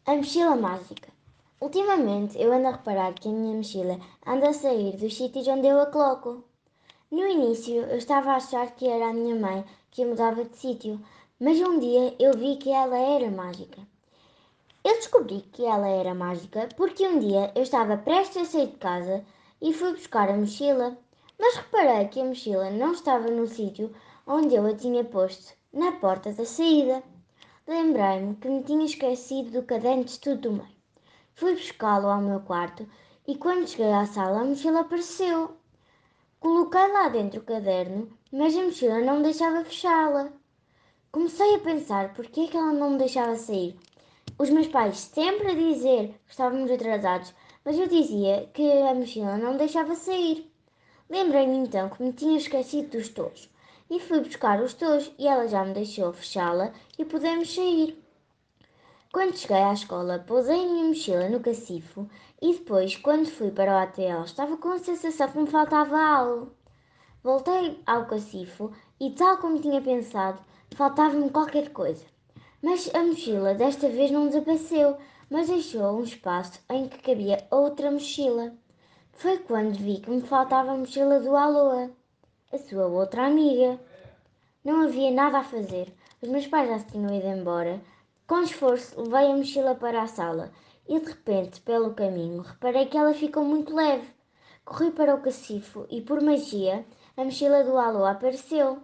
A mochila mágica. Ultimamente eu ando a reparar que a minha mochila anda a sair dos sítios onde eu a coloco. No início eu estava a achar que era a minha mãe que a mudava de sítio, mas um dia eu vi que ela era mágica. Eu descobri que ela era mágica porque um dia eu estava prestes a sair de casa e fui buscar a mochila, mas reparei que a mochila não estava no sítio onde eu a tinha posto, na porta da saída. Lembrei-me que me tinha esquecido do caderno de estudo do meio. Fui buscá-lo ao meu quarto e quando cheguei à sala a mochila apareceu. Coloquei lá dentro o caderno, mas a mochila não me deixava fechá-la. Comecei a pensar porque é que ela não me deixava sair. Os meus pais sempre a dizer que estávamos atrasados, mas eu dizia que a mochila não me deixava sair. Lembrei-me então que me tinha esquecido dos tojos e fui buscar os tojos e ela já me deixou fechá-la e pudemos sair. Quando cheguei à escola, pousei a minha mochila no cacifo e depois, quando fui para o hotel, estava com a sensação que me faltava algo. Voltei ao cacifo e, tal como tinha pensado, faltava-me qualquer coisa. Mas a mochila desta vez não desapareceu, mas deixou um espaço em que cabia outra mochila. Foi quando vi que me faltava a mochila do Aloha, a sua outra amiga. Não havia nada a fazer. Os meus pais já se tinham ido embora. Com esforço, levei a mochila para a sala e, de repente, pelo caminho, reparei que ela ficou muito leve. Corri para o cacifo e, por magia, a mochila do Alô apareceu.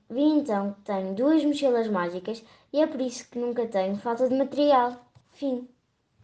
Vi então que tenho duas mochilas mágicas e é por isso que nunca tenho falta de material. Fim.